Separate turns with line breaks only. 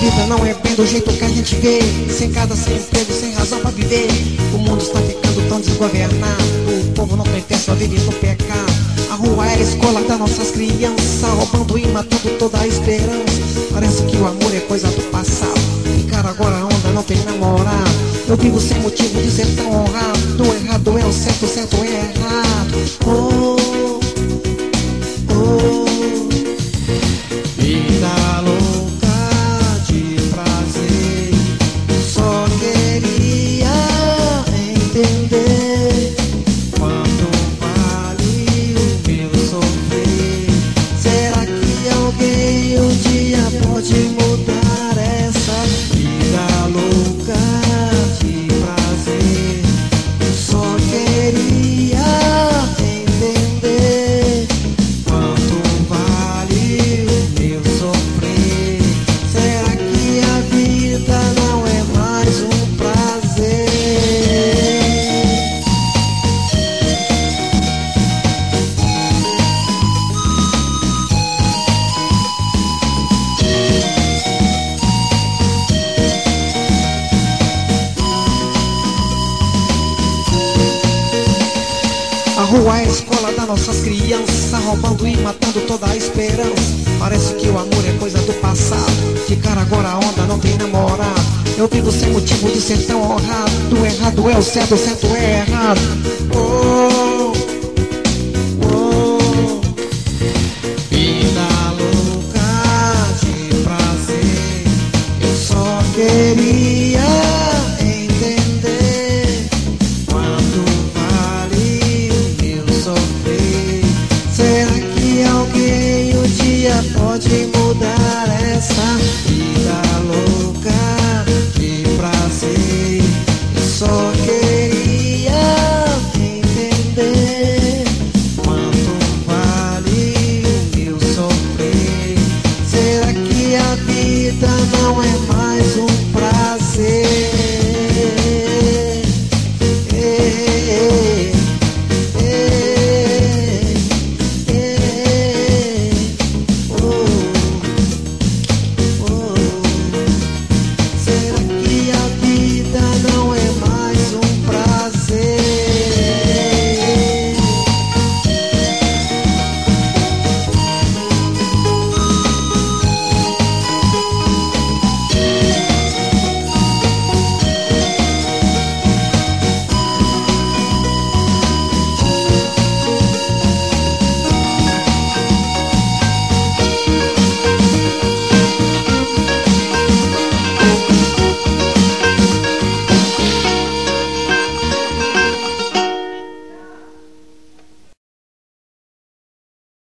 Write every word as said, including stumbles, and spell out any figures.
vida não é bem do jeito que a gente vê. Sem casa, sem emprego, sem razão pra viver. O mundo está ficando tão desgovernado. O povo não tem fé, só vive no pecado. A rua é a escola das nossas crianças, roubando e matando toda a esperança. Parece que o amor é coisa do passado. Ficar agora onda, não tem namorado. Eu vivo sem motivo de ser tão honrado. O errado é o certo, o certo é errado. Oh, oh. Vida louca de prazer, só queria entender quanto vale o meu sofrer. Será que alguém um dia pode mudar essa vida louca de prazer? Só queria entender quanto vale o meu sofrer. Será que a vida não é mais um prazer? A rua é a escola das nossas crianças, roubando e matando toda a esperança. Parece que o amor é coisa do passado. Ficar agora a onda, não tem namorado. Eu vivo sem motivo de ser tão honrado. O errado é o certo, o certo é errado. Oh.